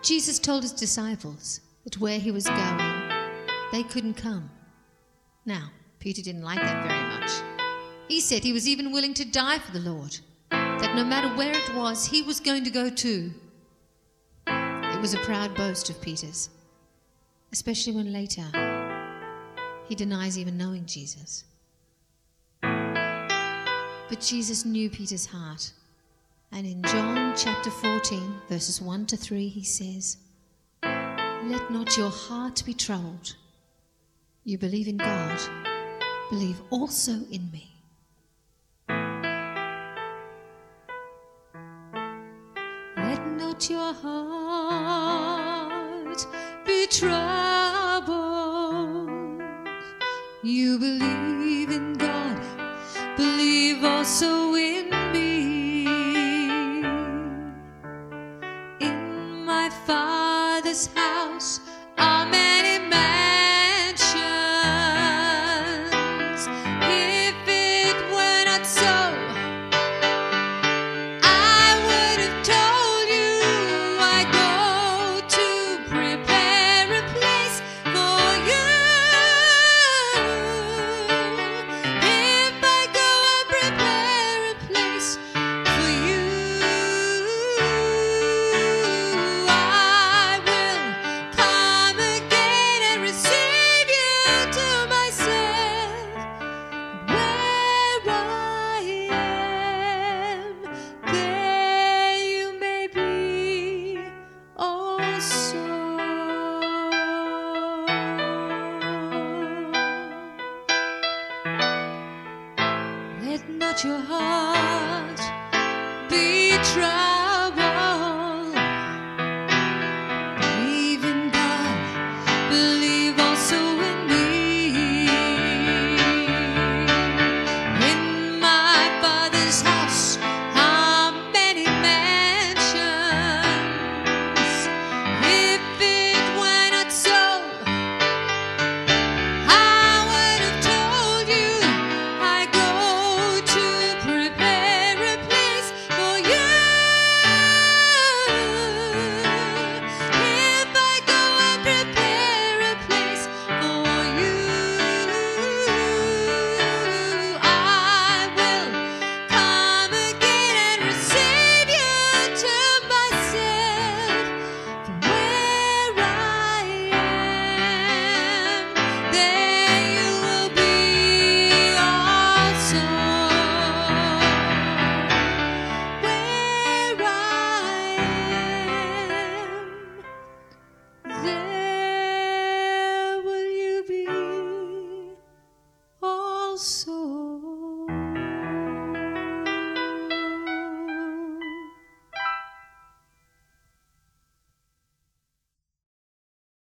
Jesus told his disciples that where he was going, they couldn't come. Now, Peter didn't like that very much. He said he was even willing to die for the Lord, that no matter where it was, he was going to go too. It was a proud boast of Peter's, especially when later he denies even knowing Jesus. But Jesus knew Peter's heart. And in John chapter 14, verses 1 to 3, he says, "Let not your heart be troubled. You believe in God, believe also in me. Let not your heart be troubled. You believe in God, believe also in me. In my Father's house are many mansions. If it were not so, I would have told you I go to prepare a place for you. If I go and prepare a place for you, I will come again and receive you to myself. Where I am, there you may be also. Let not your heart be troubled. Believe in God, believe also in me. In my Father's house are many mansions. If it were not so, I would have told you I go to prepare a place for you. If I go and prepare a place for you, I will come again and receive you to myself. For where I am, there you will be also. Where I am, there will you be also.